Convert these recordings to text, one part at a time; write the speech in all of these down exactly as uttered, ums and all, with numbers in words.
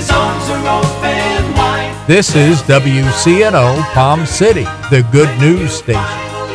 his arms are open wide. This is W C N O Palm City, the good news station.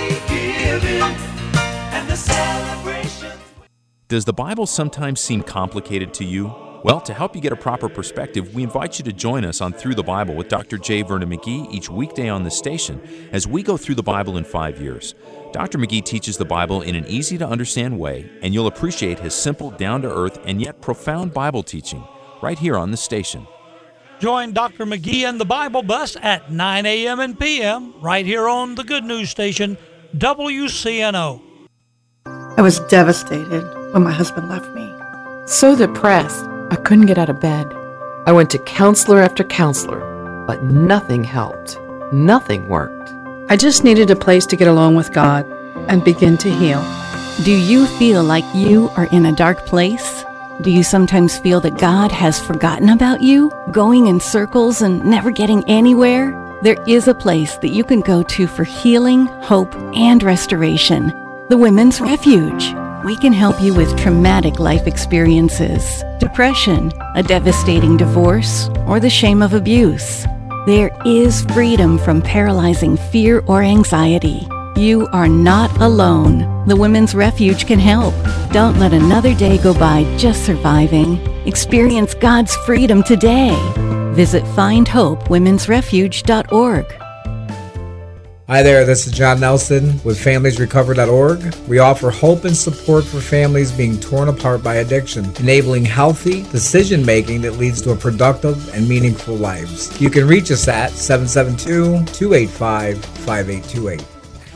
Does the Bible sometimes seem complicated to you? Well, to help you get a proper perspective, we invite you to join us on Through the Bible with Doctor J. Vernon McGee each weekday on this station as we go through the Bible in five years. Doctor McGee teaches the Bible in an easy-to-understand way, and you'll appreciate his simple, down-to-earth, and yet profound Bible teaching right here on the station. Join Doctor McGee and the Bible Bus at nine a.m. and p m right here on the good news station, W C N O. I was devastated when my husband left me. So depressed, I couldn't get out of bed. I went to counselor after counselor, but nothing helped. Nothing worked. I just needed a place to get along with God and begin to heal. Do you feel like you are in a dark place? Do you sometimes feel that God has forgotten about you, going in circles and never getting anywhere? There is a place that you can go to for healing, hope, and restoration. The Women's Refuge. We can help you with traumatic life experiences, depression, a devastating divorce, or the shame of abuse. There is freedom from paralyzing fear or anxiety. You are not alone. The Women's Refuge can help. Don't let another day go by just surviving. Experience God's freedom today. Visit find hope womens refuge dot org. Hi there, this is John Nelson with families recover dot org. We offer hope and support for families being torn apart by addiction, enabling healthy decision-making that leads to a productive and meaningful lives. You can reach us at seven seven two, two eight five, five eight two eight.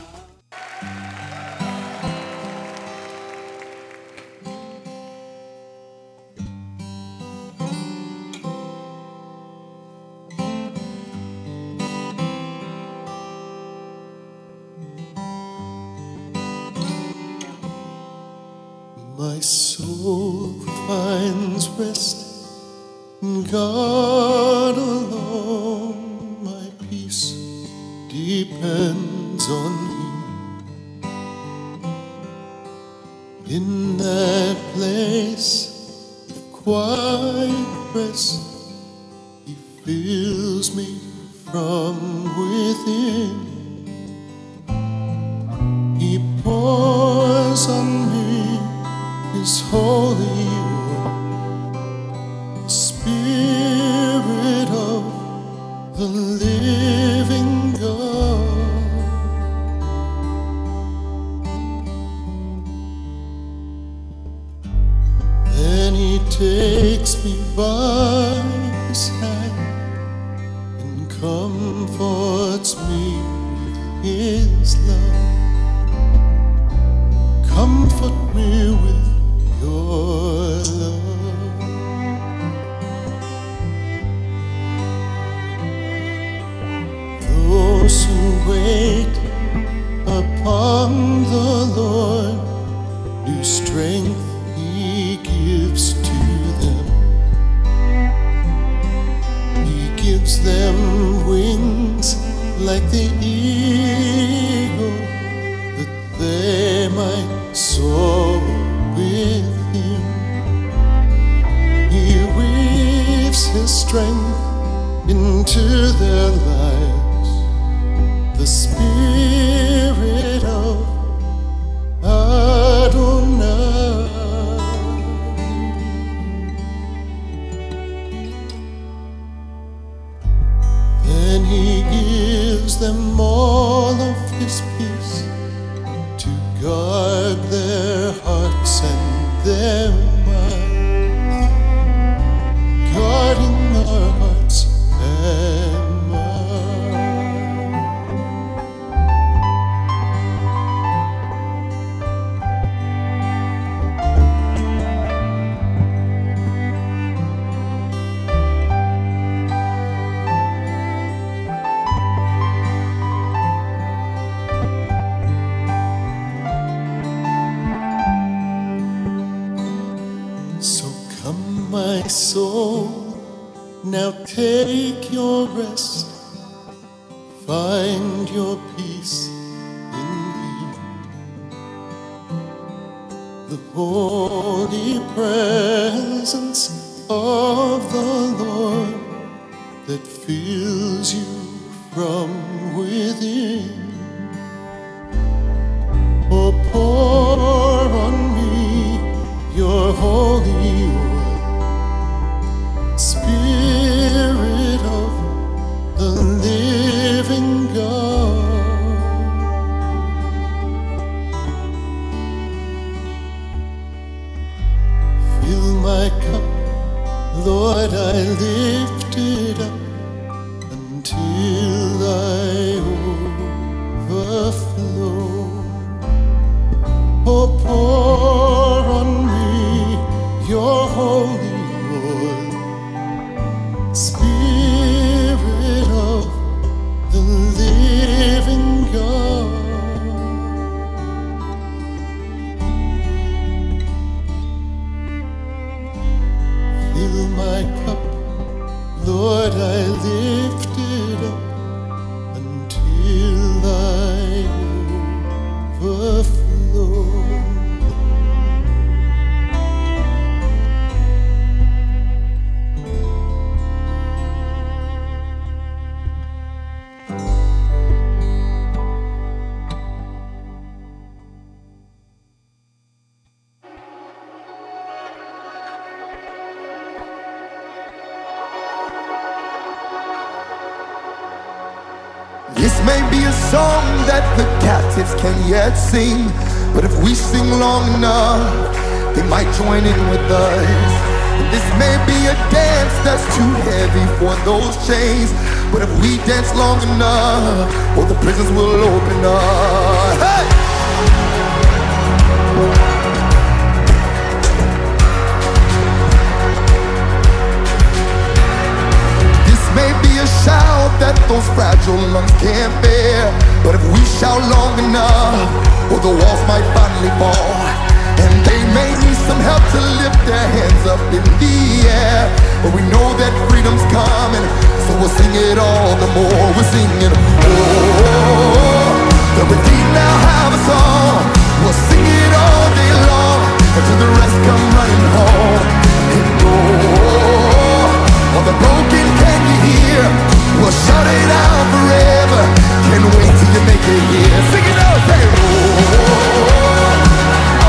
My soul finds rest in God alone. My peace depends on Him. In that place of quiet rest, He fills me from within. He pours on me His holy word, the Spirit of the living God. Then He takes me by His hand and comforts me with His love. Comfort me with your love. Those who wait upon the Lord, new strength He gives to them. He gives them wings like the eagle, that they might soar with Him. He weaves His strength into their lives, the Spirit of Adonai. Then He gives them all of His peace, guard their hearts and their minds, guarding our hearts and minds. My soul, now take your rest, find your peace in Him. The holy presence of the Lord that fills you from within. Oh, pour on me your holy oil, Spirit of the living God. Fill my cup, Lord, I lift it up until I overflow. Oh, pour on me your holy oil, Spirit of the living God. Fill my cup, Lord, I lift it up until I overflow. This may be a song that the captives can yet sing, but if we sing long enough, they might join in with us. And this may be a dance that's too heavy for those chains, but if we dance long enough, well, the prisons will open up. Hey! May be a shout that those fragile lungs can't bear, but if we shout long enough, well, the walls might finally fall. And they may need some help to lift their hands up in the air, but we know that freedom's coming, so we'll sing it all the more. We're singing, oh, the redeemed now have a song. We'll sing it all day long until the rest come running home. And oh, all the broken can you hear? We'll shout it out forever. Can't wait till you make it here. Sing it out, say oh, oh,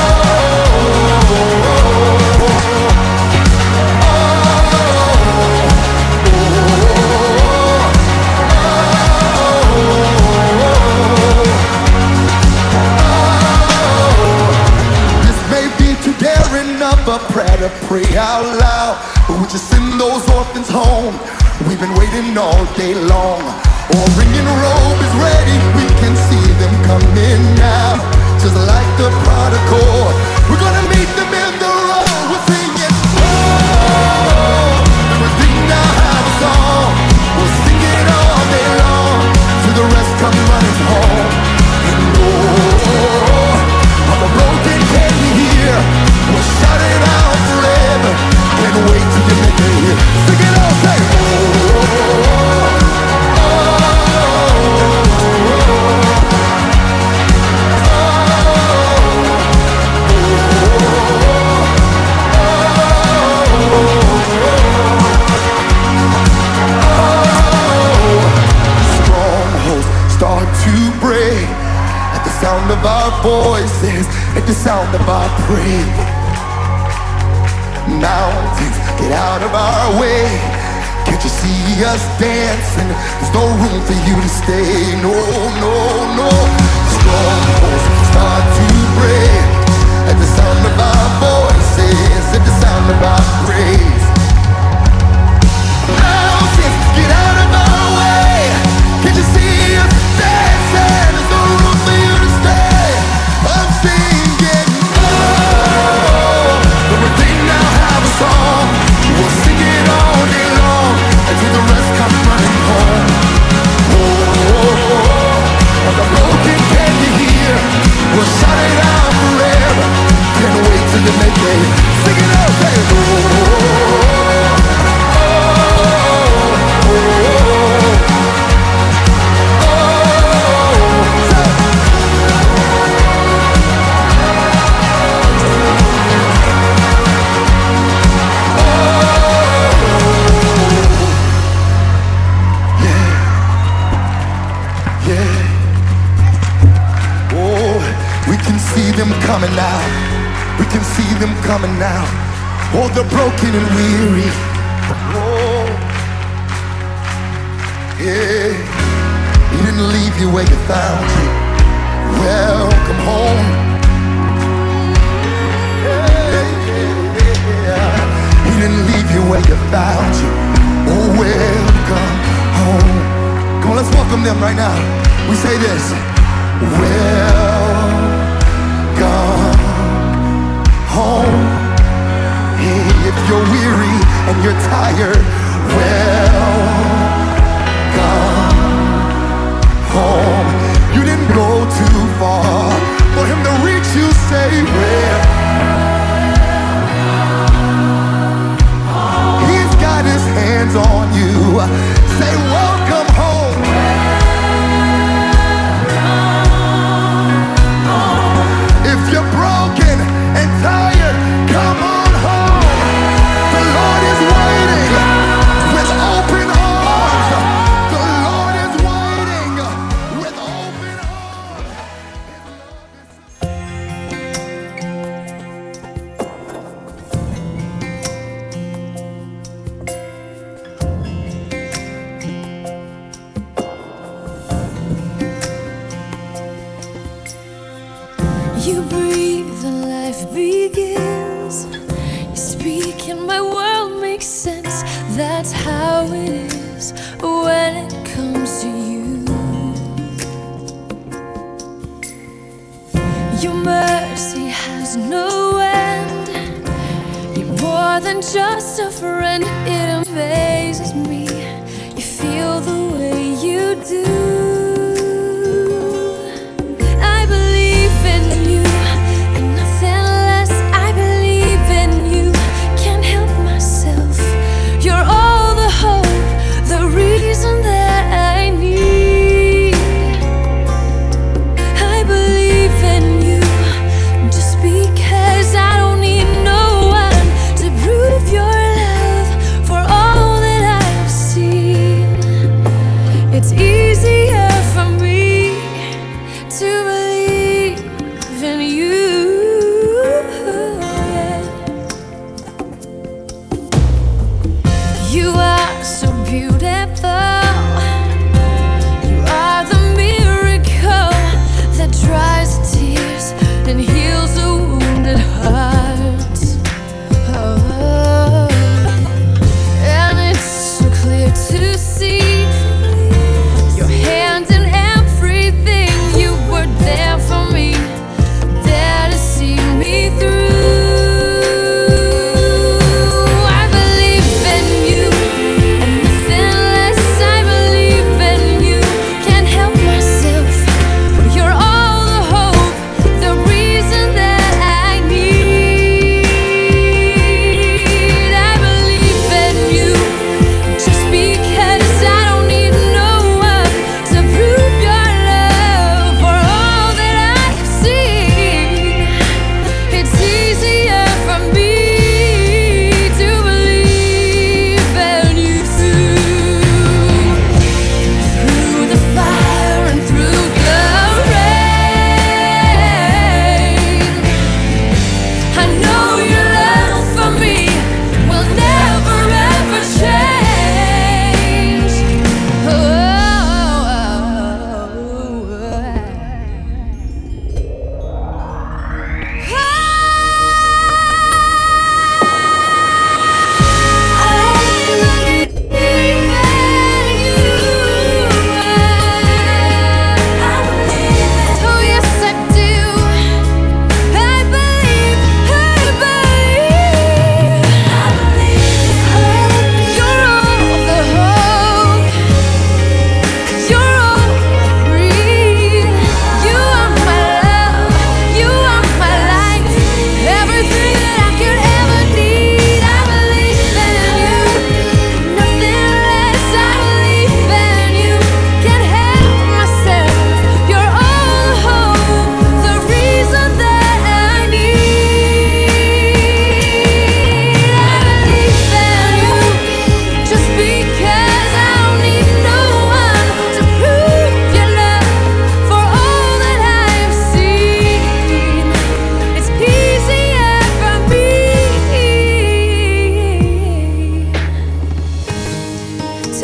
oh. This may be too daring of a prayer to pray out loud, but would you send those orphans home? We've been waiting all day long. Our ringing robe is ready, we can see them coming now. Just like the prodigal, we're gonna meet them in the road. We're singing, oh, the redeemed now have a song. We'll sing it all day long till the rest come running home. And oh, all the broken can you hear? We'll shout it out forever. Can't wait till you make it here. Sing it all, say oh, strongholds start to break at the sound of our voices, at the sound of our praise. Mountains, get out of our way. Can't you see us dancing? There's no room for you to stay. No, no, no. Strongholds start to break at the sound of our voices, at the sound of our praise. Mountains, get out of our way. Can't you see us dancing? There's no room for you to stay. I'm singing, oh, the redeemed now have a song. We'll sing it all day long until the rest come running home. Oh, oh, oh, the broken can you hear? We'll shout it out forever. Can't wait till you make it. Sing it out, say oh. coming now. We can see them coming now. Oh, the broken and weary. Oh, yeah. He didn't leave you where you found you. Welcome home. Yeah, yeah, yeah. He didn't leave you where you found you. Oh, welcome home. Come on, let's welcome them right now. We say this. Welcome home. Hey, if you're weary and you're tired, welcome home. You didn't go too far for him to reach you. Say where he's got his hands on you. Say welcome home. If you're broken and tired, come on home. The Lord is waiting with open arms. The Lord is waiting with open You breathe and life begins. You speak and my world makes sense. That's how it is when it comes to you. Your mercy has no end. You're more than just a friend. It amazes me you feel the way you do. I believe in you and nothing less. I believe in you, can't help myself. You're all the hope, the reason that I need. I believe in you just because I don't need no one to prove your love for all that I've seen. It's easier for me to believe in you. You are so beautiful. You are the miracle that dries the tears and heals a wounded heart. Oh, and it's so clear to see your hand in everything. You were there for me, there to see me through. I believe in you and nothing less.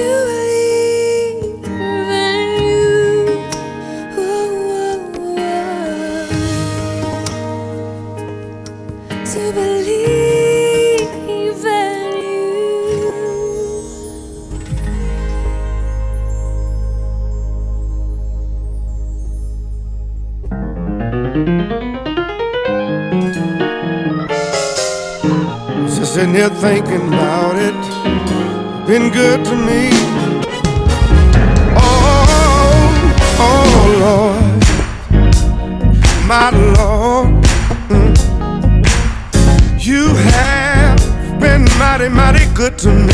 believe in you. Oh, oh, oh. To believe in you. Just sitting here thinking about it, been good to me. Oh, oh Lord, my Lord, mm. You have been mighty, mighty good to me.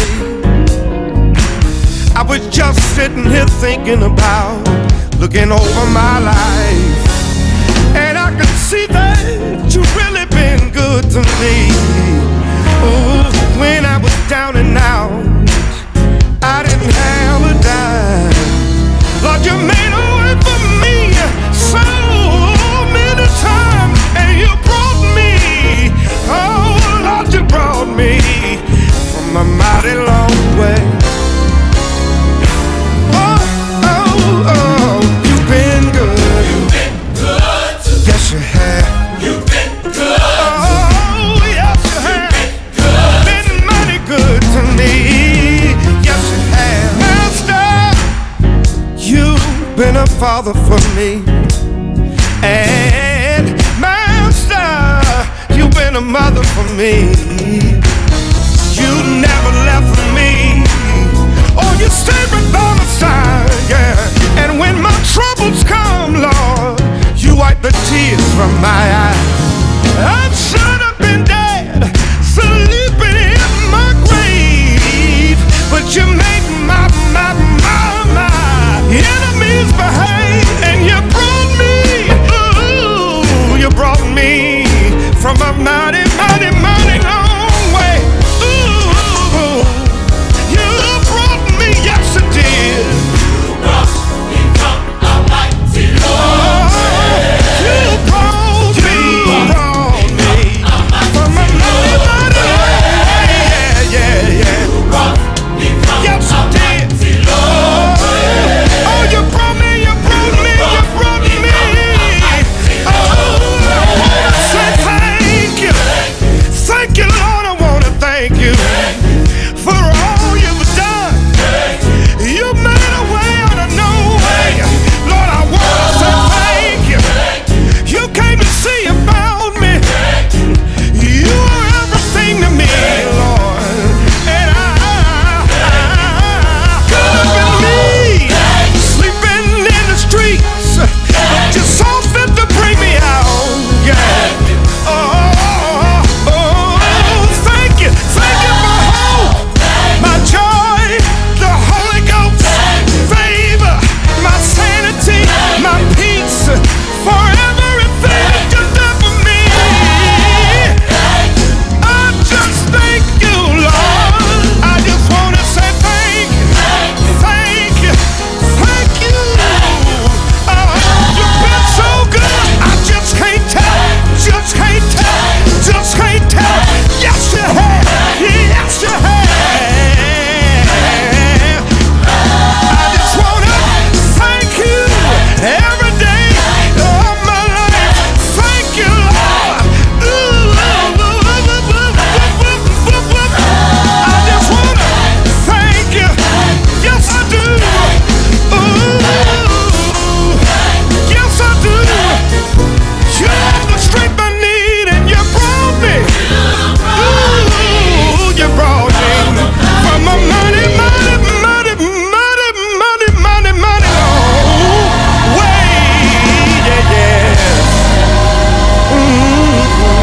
I was just sitting here thinking about, looking over my life, and I could see that you've really been good to me. Oh, when I was down and out, I didn't have a dime. Lord, you made a way for me so many times, and you brought me, oh Lord, you brought me from a mighty long way. Oh, oh, oh, you've been good. You've been good to me. Yes, you have. You've been good. Oh, yes, you have. Been mighty good to me. Yes, you have. Master, you've been a father for me. And Master, you've been a mother for me. You never left me. Oh, you stayed right by my side, yeah. And when my troubles come, Lord, you wipe the tears from my eyes. I should have been dead, sleeping in my grave, but you made my, my, my, my enemies behave, and you brought me, ooh, you brought me from a mighty, mighty, mighty long way. Ooh, you brought me, yes you did. You brought me from a mighty long way. You brought me, brought me from a mighty, mighty way. Yeah, yeah, yeah. You brought me from yes, a mighty long way. Oh, you brought me, you brought me, you brought me. Oh, I wanna say thank you. Thank you, Lord, I wanna thank you for all you've done. You made a way out of no way. Lord, I wanna say thank you. You came to see about me. You are everything to me, Lord. And I, I could have been me, sleeping in the streets, but you saw fit to bring me out. Yeah. Oh, oh, thank you, thank you for hope, my joy, the Holy Ghost, favor, my sanity, my peace, for everything you did for me. I just thank you, Lord. I just want to say thank you, thank you, thank you. Oh, you've been so good. I just can't tell, just can't tell, just can't tell. Yes, you have, yes, you have. I just want to thank you every day of my life. Thank you, Lord. Ooh, I just want to thank you. Yes, I do. Ooh, yes, I do. You're the strength I need, and you brought me. Ooh, you brought me from a mighty, mighty, mighty, mighty, mighty, mighty, mighty long way. Yeah, yeah. Mm.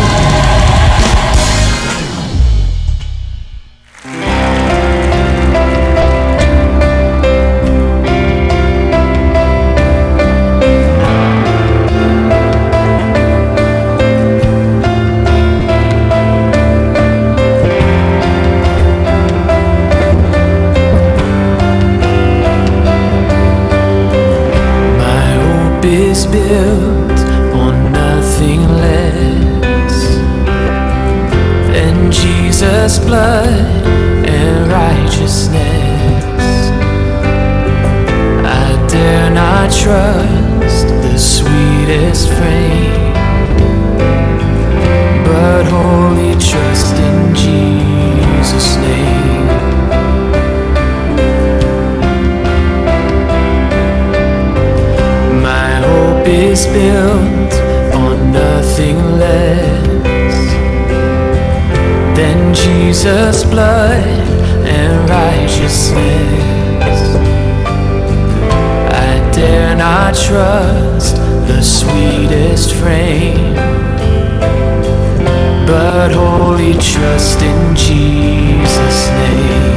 My hope is built on nothing less than Jesus' blood and righteousness. is built on nothing less than Jesus' blood and righteousness. I dare not trust the sweetest frame, but wholly trust in Jesus' name.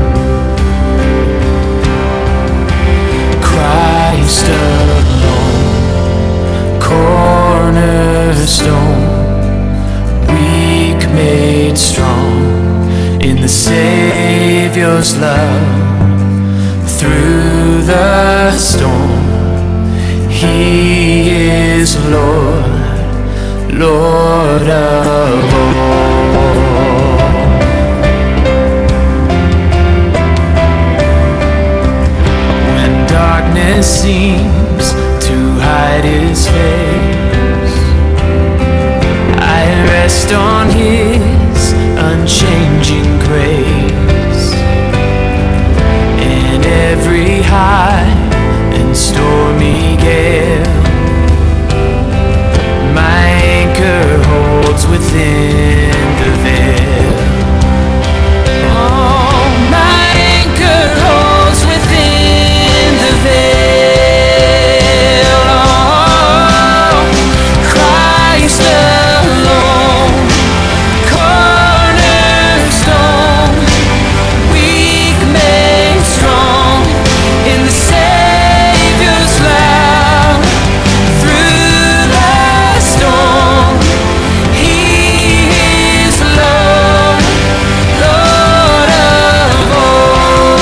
Christ alone, cornerstone, weak made strong in the Savior's love. Through the storm, He is Lord, Lord of all. When darkness seems to hide His face, I rest on His unchanging grace. In every high and stormy gale, my anchor holds within the veil. Oh, my anchor holds within the veil. Oh, Christ alone, cornerstone, weak made strong in the Savior's love. Through the storm, He is Lord, Lord of all.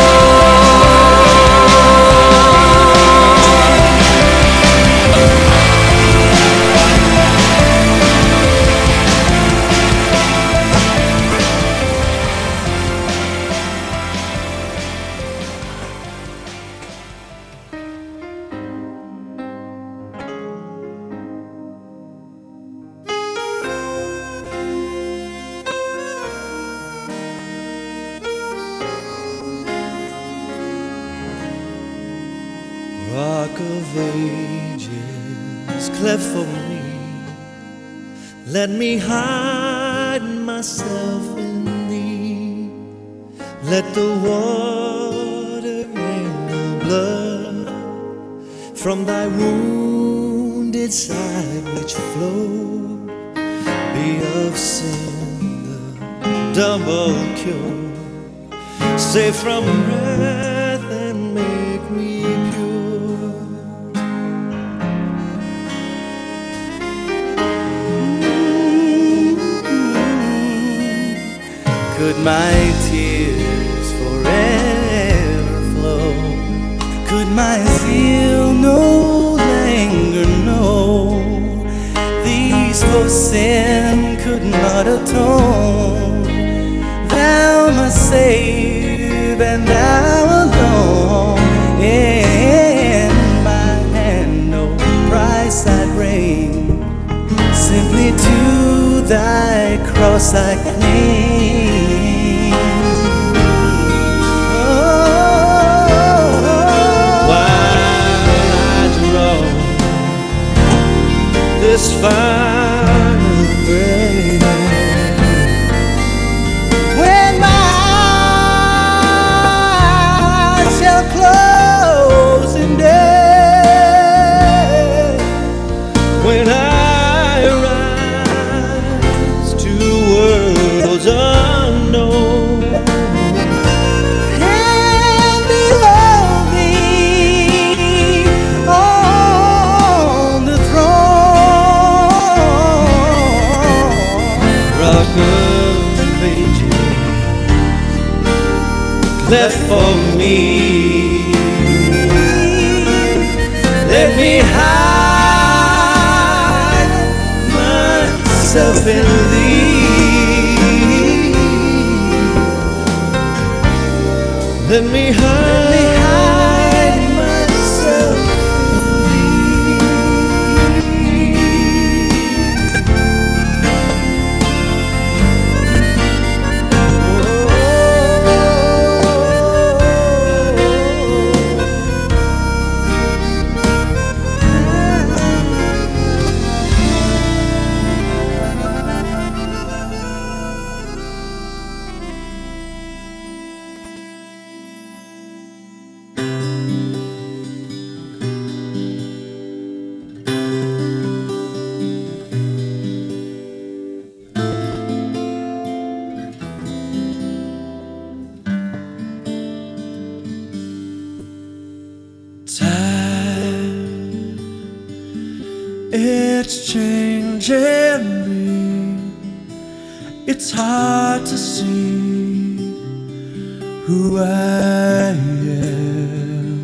Rock of ages, cleft for me, let me hide myself in thee. Let the water and the blood from thy wounded side which flowed be of sin the double cure, save from wrath and make me pure. Could my tears forever flow? Could my zeal no longer know? These for sin could not atone. Thou must save, and thou alone. In my hand no price I bring, simply to thy cross I cling. This final breath, when my eyes shall close in death, when I rise to worlds unknown and behold thee on the throne. Rock of ages, cleft for me, let me hide myself in thee. Let me hide, let me hide myself in thee. it's changing me. It's hard to see who I am.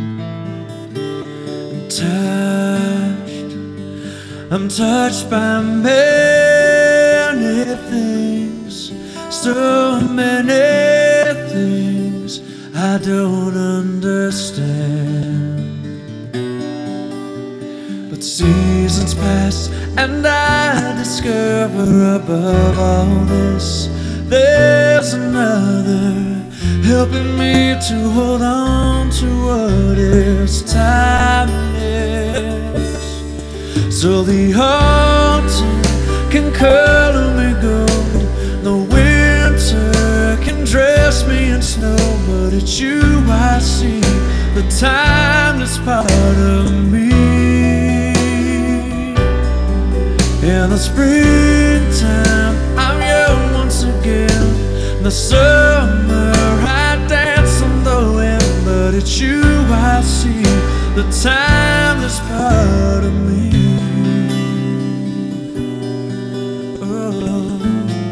I'm touched, I'm touched by many things, so many things I don't understand. But seasons pass and I discover above all this there's another helping me to hold on to what is timeless. So the autumn can color me gold, the winter can dress me in snow, but it's you I see, the timeless part of me. In the springtime, I'm young once again. In the summer, I dance on the wind, but it's you I see, the timeless part of me. Oh.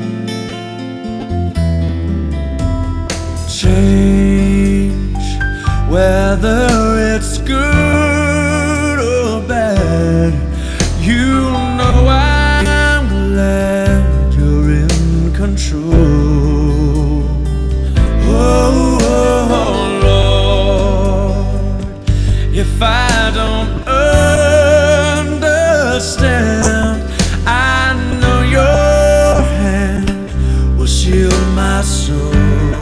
Change, whether it's good or bad, you know I'm glad you're in control. Oh, oh, Lord, if I don't understand, I know your hand will shield my soul.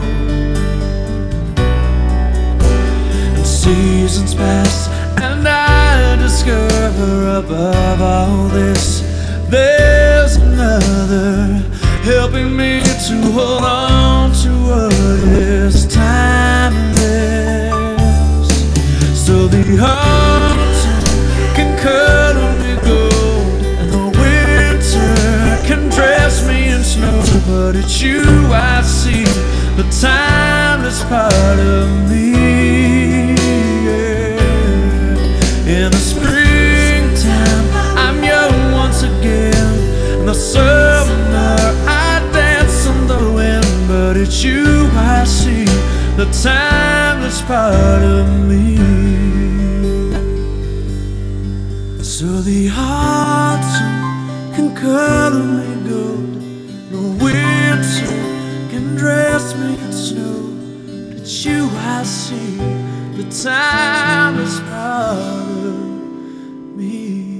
And seasons pass and I discover above all this there's another helping me to hold on to what is timeless. So the autumn can color me gold and the winter can dress me in snow, but it's you I see, the timeless part of me. In the springtime, I'm young once again. In the summer, I dance on the wind, but it's you I see, the timeless part of me. So the autumn can color me gold, the winter can dress me in snow, but it's you I see, the timeless part of me.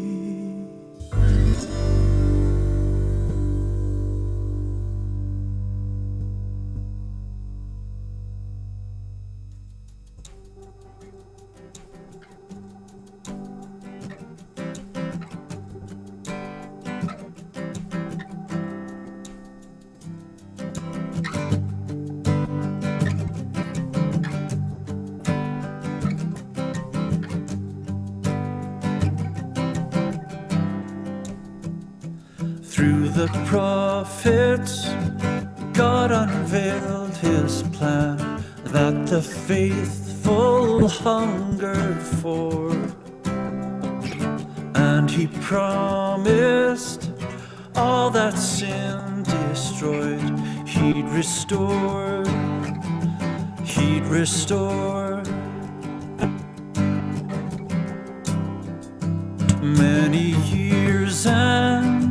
Through the prophets, God unveiled his plan that the faithful hungered for, and he promised all that sin destroyed, he'd restore, he'd restore. Many years and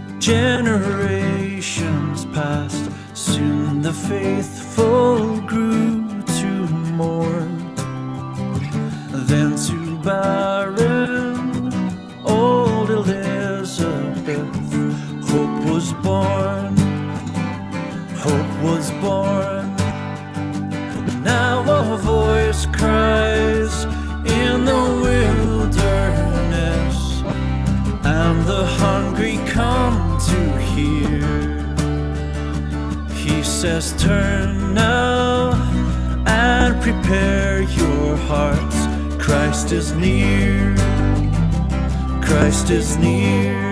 generations passed, soon the faithful grew to mourn. Then to barren old Elizabeth hope was born, hope was born. Now a voice cries in the wilderness, and the hungry come to hear. He says, turn now and prepare your hearts. Christ is near, Christ is near.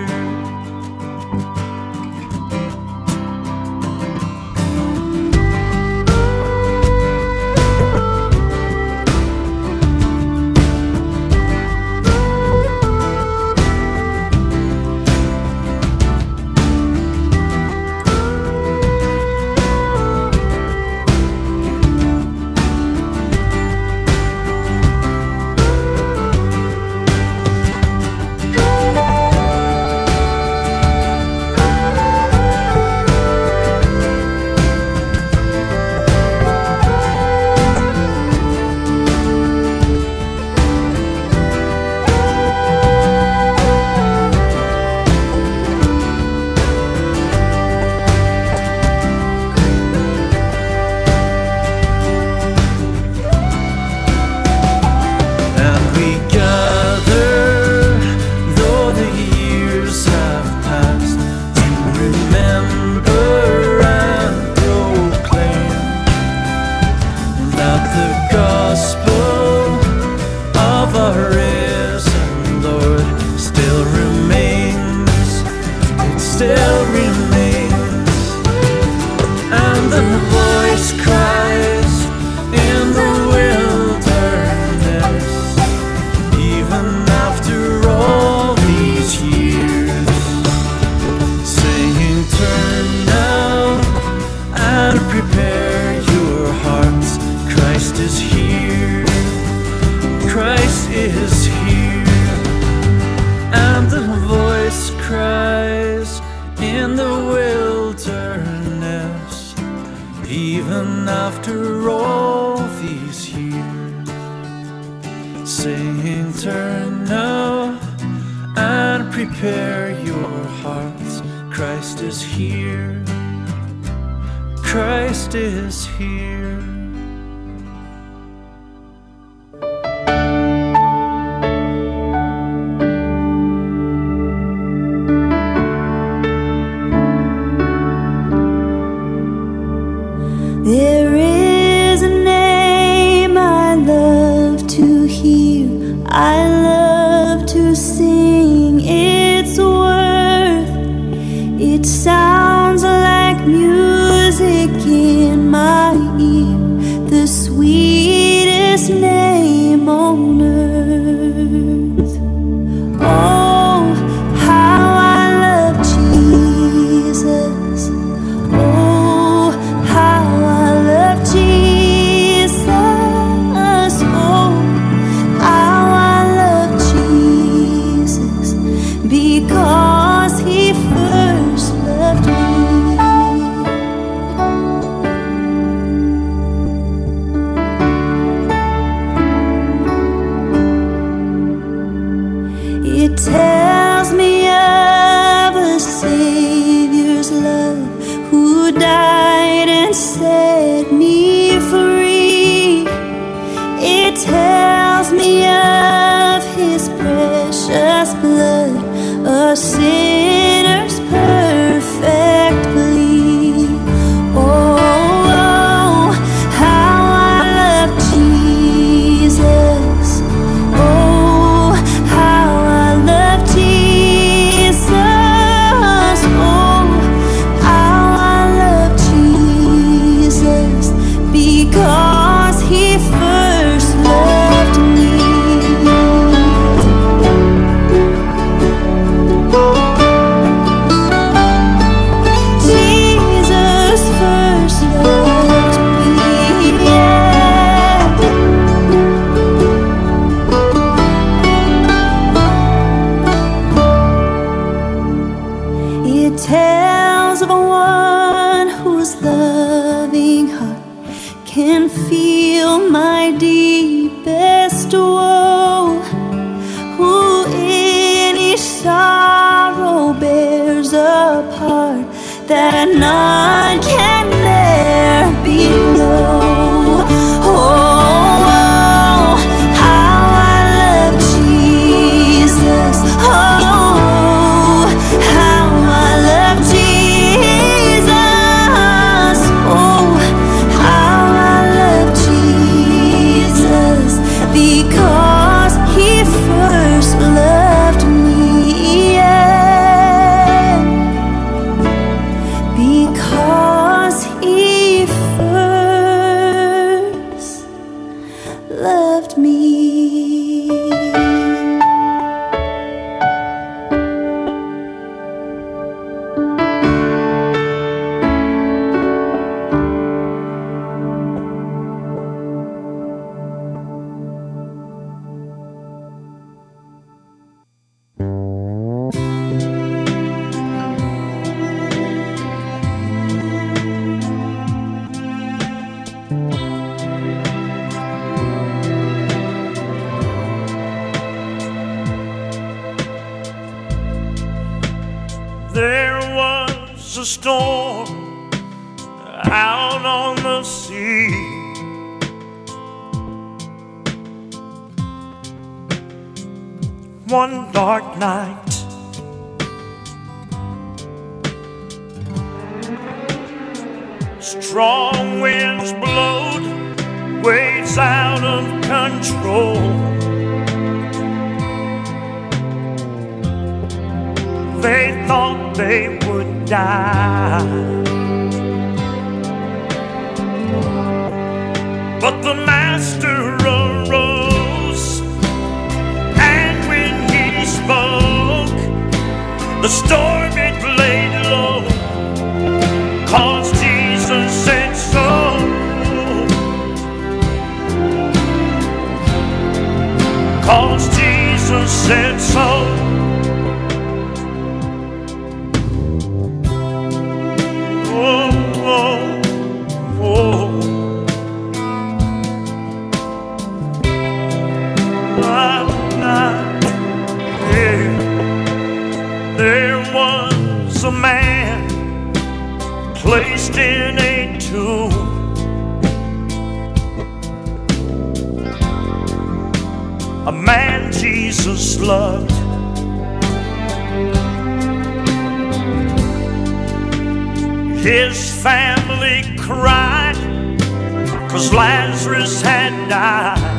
gospel of our risen Lord still remains. It still remains. And the voice cries in the wilderness, even after all these years, saying, turn now and prepare your hearts. Christ is here. Christ is here. And the voice cries in the wilderness, even after all these years, saying, turn now and prepare your hearts. Christ is here. Christ is here. There is a name I love to hear, I love to sing its worth. It sounds like music in my ear, the sweetest name on earth. Oh, how I love Jesus. Oh, how I love Jesus. Oh, how I love Jesus, because He first loved me. It tells me of a Savior's love, who died and set me free. It tells me of His precious blood, a sinner's perfect plea. Oh, oh, how I love Jesus. Oh, how I love Jesus. Oh, how I love Jesus, because He first loved me. Jesus first loved me, yeah. It tells of one whose loving heart can feel my deepest woe, who in each sorrow bears a part that none can ne'er below. Oh, oh, how I love Jesus. Oh, how I love Jesus. Oh, how I love Jesus, because He first loved me, yeah. Because He first loved me. There was a storm out on the sea. One dark night, strong winds blowed waves out of control. They thought they would die, but the Master arose, and when he spoke, the storm it laid low, 'cause Jesus said so. Cause Jesus said so. Oh, oh, oh. Ah, ah, yeah. There was a man placed in a tomb. A man Jesus loved. His family cried, 'cause Lazarus had died.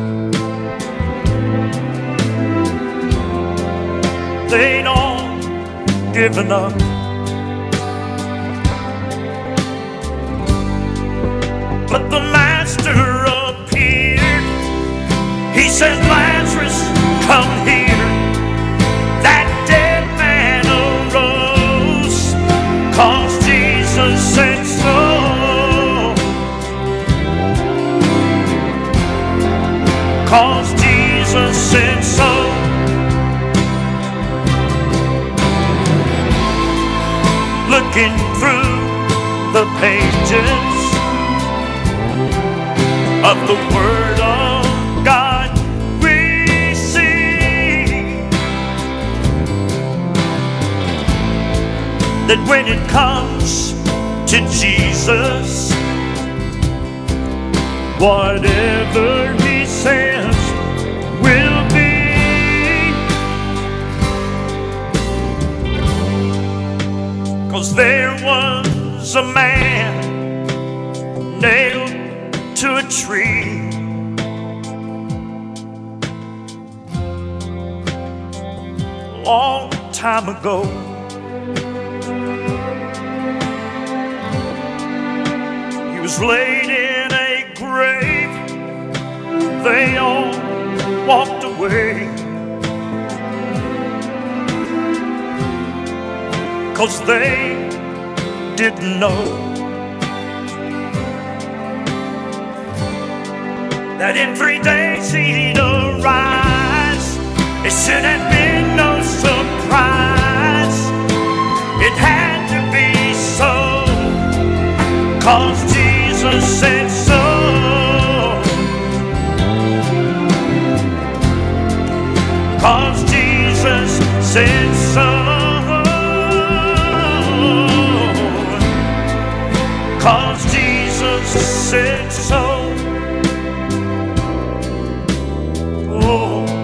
They'd all given up. But the Master appeared. He said, Lazarus, come here. That dead man arose, 'cause Jesus said so. Cause Jesus said so. Looking through the pages of the Word of God, we see that when it comes to Jesus, whatever he says will be. 'Cause there was a man nailed to a tree, long time ago. He was laid in a grave. They all walked away, 'cause they didn't know that in three days he'd arise. It should have been no surprise. It had to be so, 'cause Jesus said so. Cause Jesus said so. Cause Jesus said so. Oh.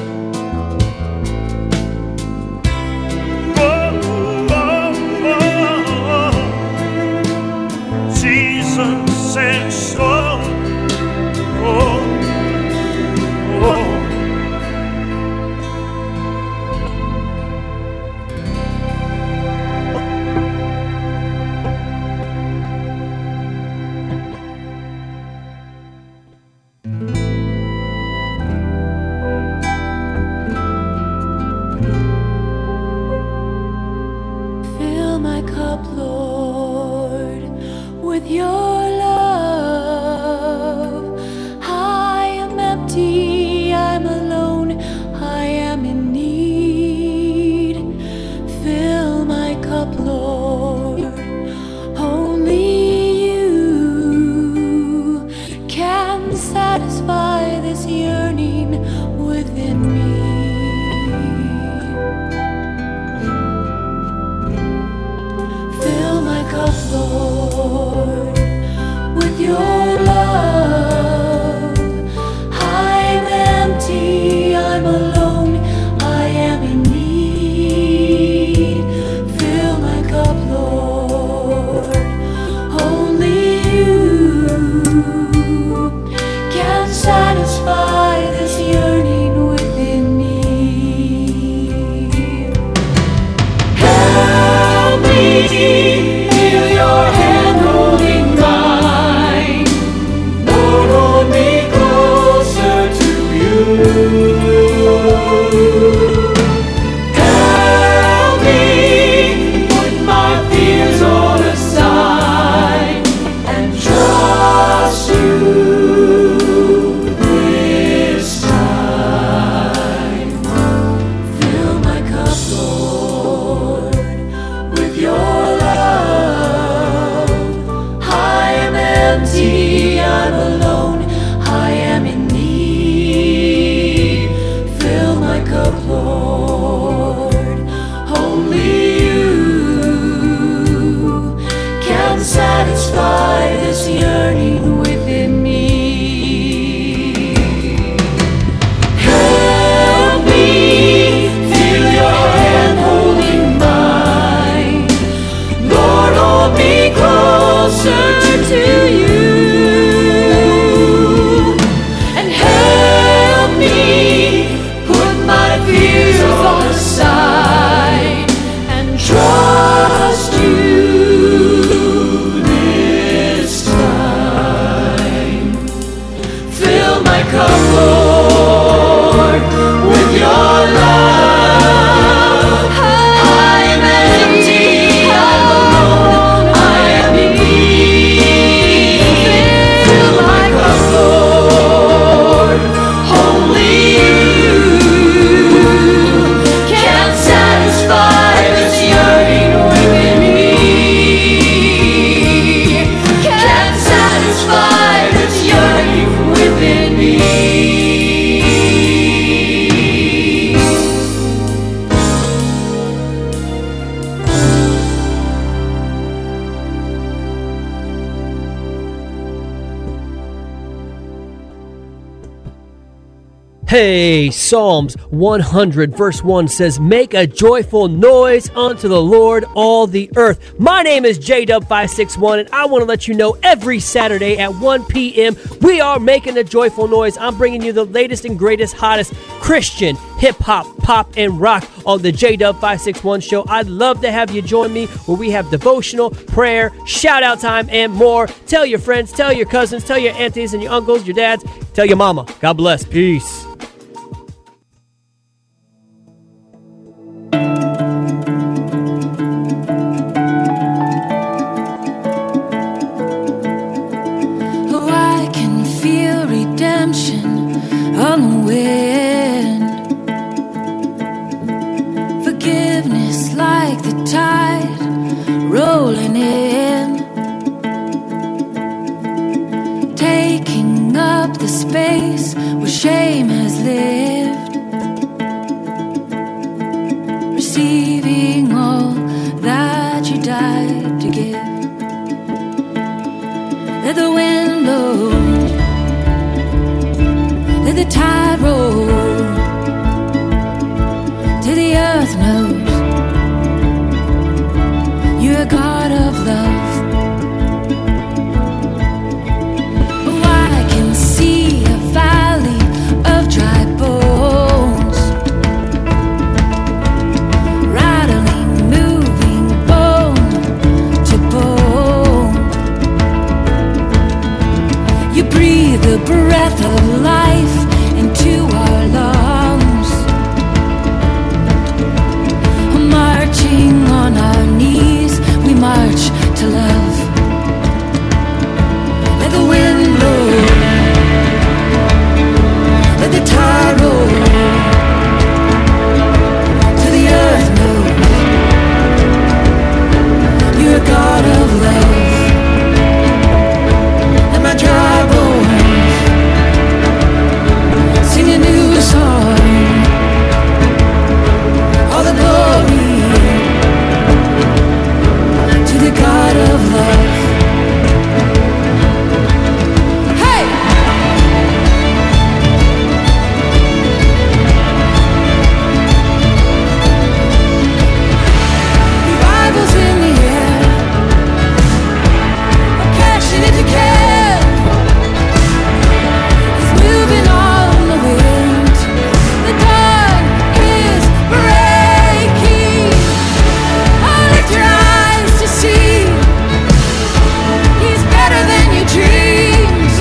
Said so. Oh, oh. Fill my cup, Lord, with your I'm alone, I am in need. Fill my cup, Lord. Only you can satisfy this yearning within me. Fill my cup, Lord, with your love. I'm alone, I am in need. Fill my cup, Lord. Only you my cup, Lord, with your love. I am empty, I'm alone, I am in need. Fill my cup, Lord, only you can satisfy this yearning within me. Can satisfy this yearning within me. Hey, Psalms one hundred verse one says, "Make a joyful noise unto the Lord, all the earth." My name is J W five six one, and I want to let you know every Saturday at one p.m. we are making a joyful noise. I'm bringing you the latest and greatest, hottest Christian, hip-hop, pop, and rock on the J W five six one show. I'd love to have you join me where we have devotional, prayer, shout-out time, and more. Tell your friends, tell your cousins, tell your aunties and your uncles, your dads, tell your mama. God bless. Peace. Oh, I can feel redemption on the wind. Forgiveness like the tide rolling in, taking up the space where shame has lived, receiving all that you died to give. Let the wind blow, let the tide roll, till the earth knows you're a God of love. Oh, I can see a valley of dry bones, rattling, moving, bone to bone. You breathe the breath of life into our lungs, marching on our knees, we march to love. Let the wind blow, let the tide roll, till the earth knows you're a God of love. Let my dry bones sing a new song, all the glory to the God of love. Hey! Revival's in the air, I'm cashing it together. It's moving on the wind, the dawn is breaking. Oh, lift your eyes to see He's better than your dreams.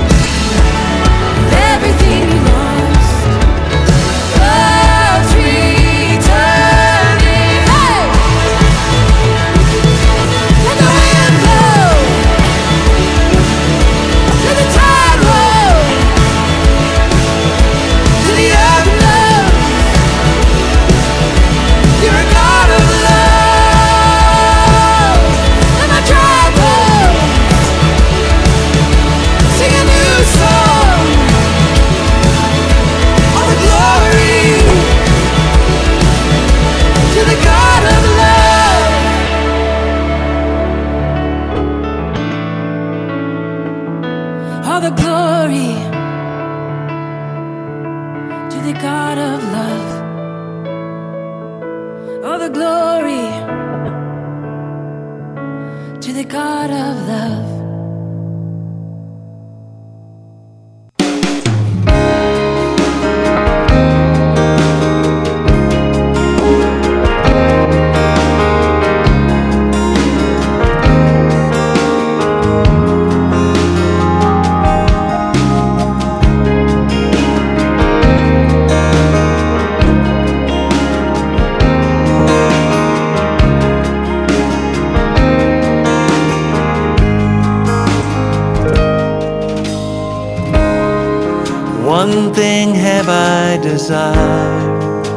Everything you lost, love's returning. Hey! Let the wind blow, let the tide roll, till the earth knows you're a God of love. Let my dry bones sing a new song, all the glory to the God of love. All the glory to the God of love. All the glory to the God of love. one thing have I desired,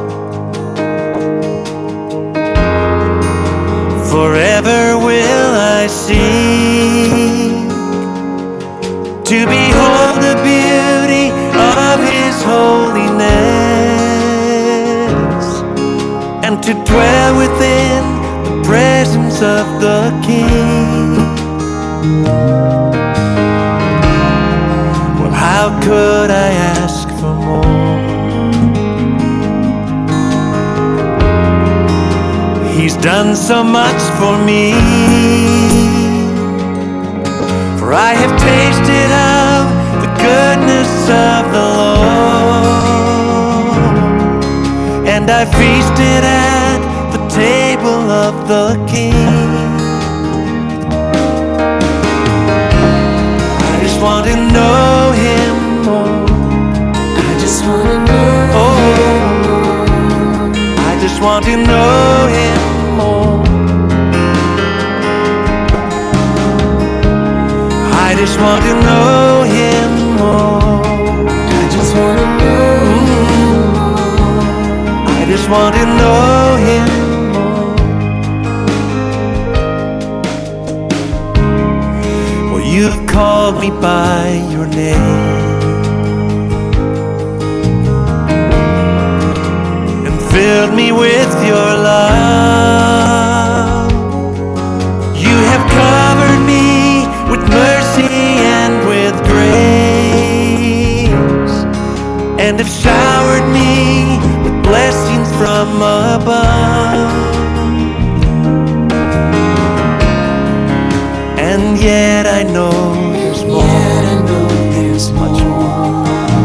forever will I seek, to behold the beauty of His holiness, and to dwell within the presence of the King. Well, how could I ask for more? He's done so much for me, for I have tasted of the goodness of the Lord, and I feasted at the table of the King. I just want to know Him more. I just want to know oh, I just want to know Him more. I just want to know Him more. I just want to know Him more. I just want to know Him more. Well, you've called me by your name and filled me with your love. You have covered me with mercy and with grace, and have showered me with blessings from above. And yet I know there's more. Yet I know there's much more.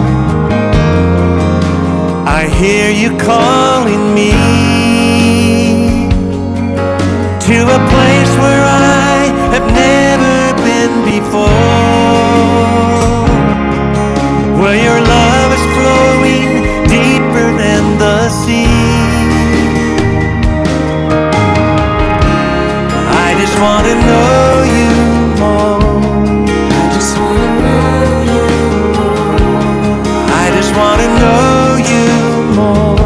I hear you calling me to a place where I have never been before, where your love is flowing deeper than the sea. I just want to know you more. I just want to know you more. I just want to know you more.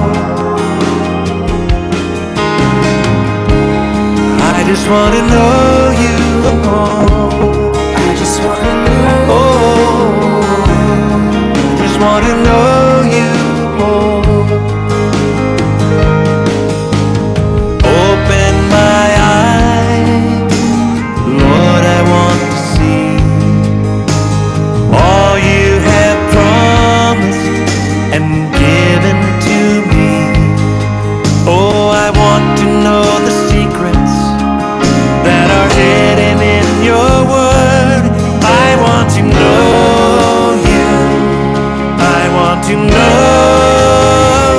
I just want to know you more. I just want to know. Oh, I just want to know you more. Open my eyes, Lord, I want to see all you have promised and given to me. Oh, I want to know the secrets that are hidden in your word. I want to know you. I want to know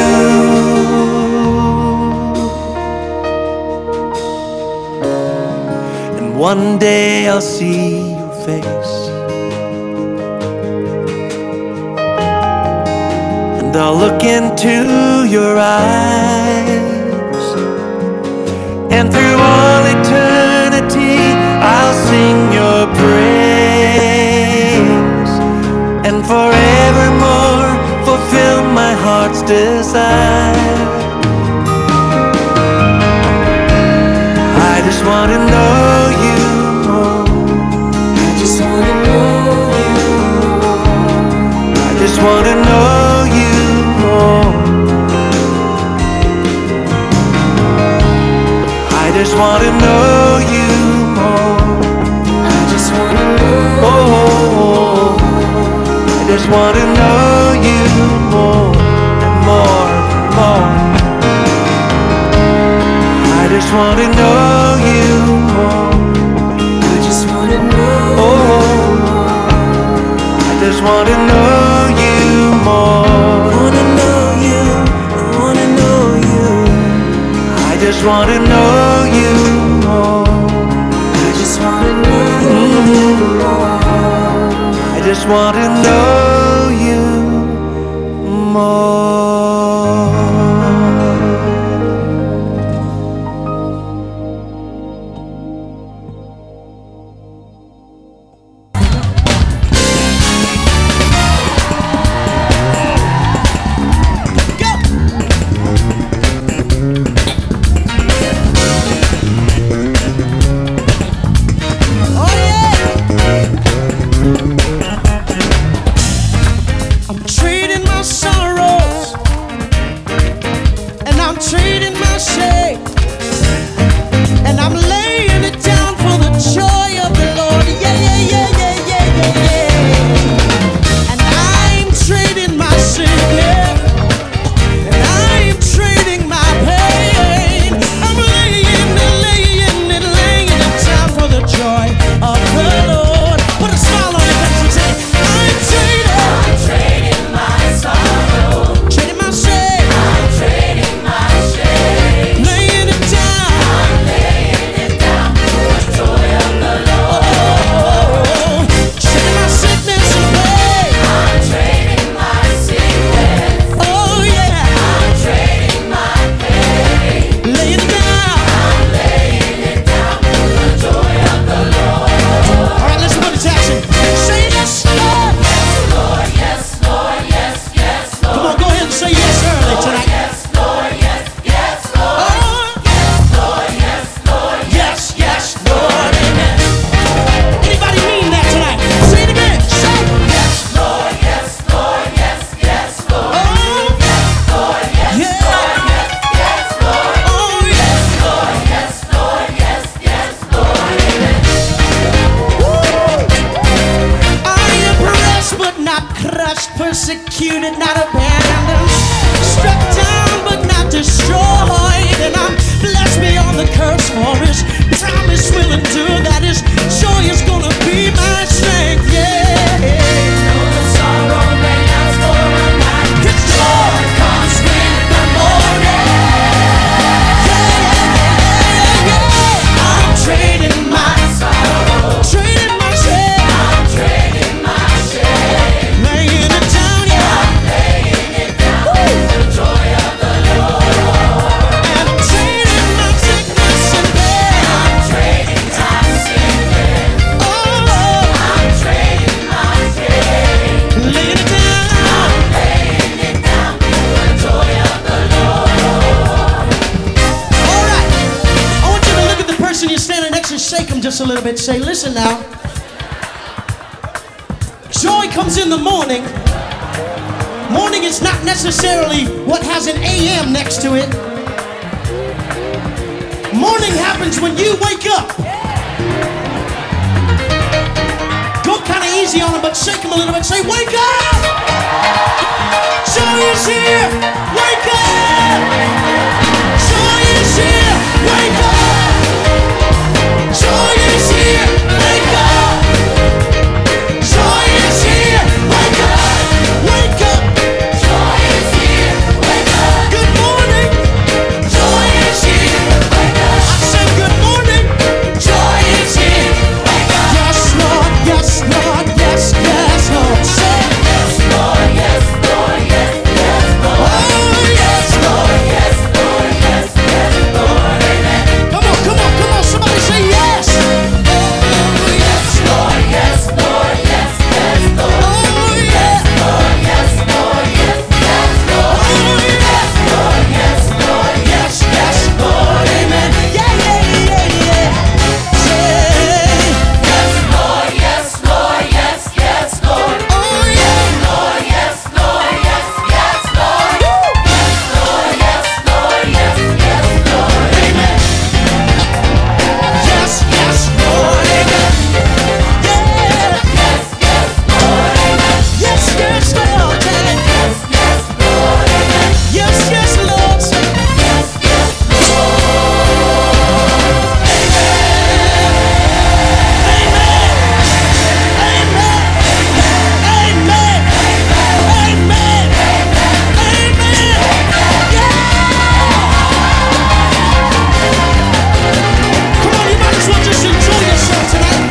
you. And one day I'll see your face, and I'll look into your eyes, and through all eternity I'll sing your praise, and forevermore fulfill my heart's desire. I just want to know you more. I just want to know you more. I just want to know you more. I just want to know you more. I just want to know. Oh, I just want to know you more and more and more. I just want to know you more. I just want to know. Oh, I just want to know you more. I want to know you. I want to know you. I just want to know you more. I just want to know you more. I just want to know you more. persecuted, not abandoned, struck down but not destroyed, and I'm blessed beyond the curse, for His promise will endure, that His joy is gonna be my strength, yeah. Though the sorrow may last for a night, His joy comes with the morning. Yeah, yeah, yeah. I'm trading my sorrow, trading my shame, I'm trading my shame, laying it down, yeah, I'm laying it down. Woo. The joy of the Lord, and I'm trading my sickness and pain, I'm trading my sickness, oh, I'm trading my pain, laying it down, I'm laying it down for the joy of the Lord. All right, I want you to look at the person you're standing next to, shake them just a little bit, say, listen now, joy comes in the morning. Morning is not necessarily what has an A M next to it. Morning happens when you wake up. Go kind of easy on them, but shake them a little bit. Say, wake up! Joy is here! Wake up! Joy is here! Wake up! Joy is here! Wake up! Joy is here! Wake up! Wake up! Joy is here! Wake up! Good morning! Joy is here! Wake up! I said good morning! Joy is here! Wake up! Yes, Lord! Yes, Lord! Yes, yes, Lord! Say yes, Lord! Yes, Lord! Yes, yes, Lord! Oh, yes, Lord! Yes, Lord! Yes, yes, Lord! Amen! Come on, come on, come on! Somebody say yes! Oh, yes, Lord! Yes, Lord! Yes, yes, Lord! Oh, yes, Lord! Yes, Lord! Yes, yes, Lord! Oh, yes, Lord! Yes, Lord! Yes, yes, Lord! Amen! Yeah, yeah, yeah, yeah! Say yes, Lord! Yes, Lord! Yes, yes, Lord! Oh, yes, Lord! Yes, Lord! Yes, yes, Lord! Yes, Lord! Yes, Lord! Yes, yes, Lord! Amen! Yes, yes, Lord! Amen! Yeah! Yes, yes, Lord! Amen! Yes, yes, Lord! Amen! Yes, yes, Lord! Amen! Yes, yes, Lord! Say yes, yes, Lord! Come on, you might as well just enjoy yourself tonight.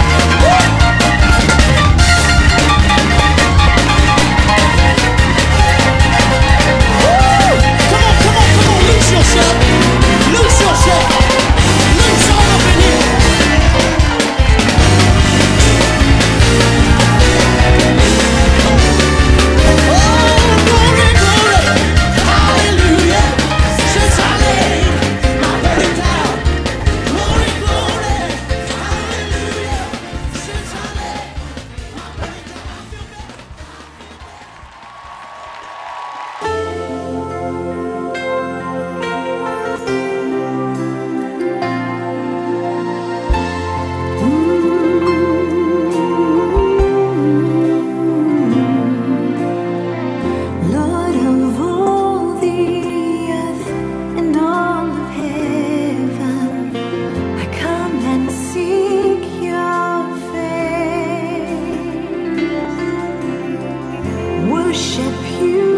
Come on, come on, come on, lose yourself. Lose yourself. Lose all up in here. Oh, glory, glory. Hallelujah. Since I laid my burden down. Glory, glory. Hallelujah. Since I laid my burden down. Lord of all the earth and all of heaven, I come and seek your face. Worship you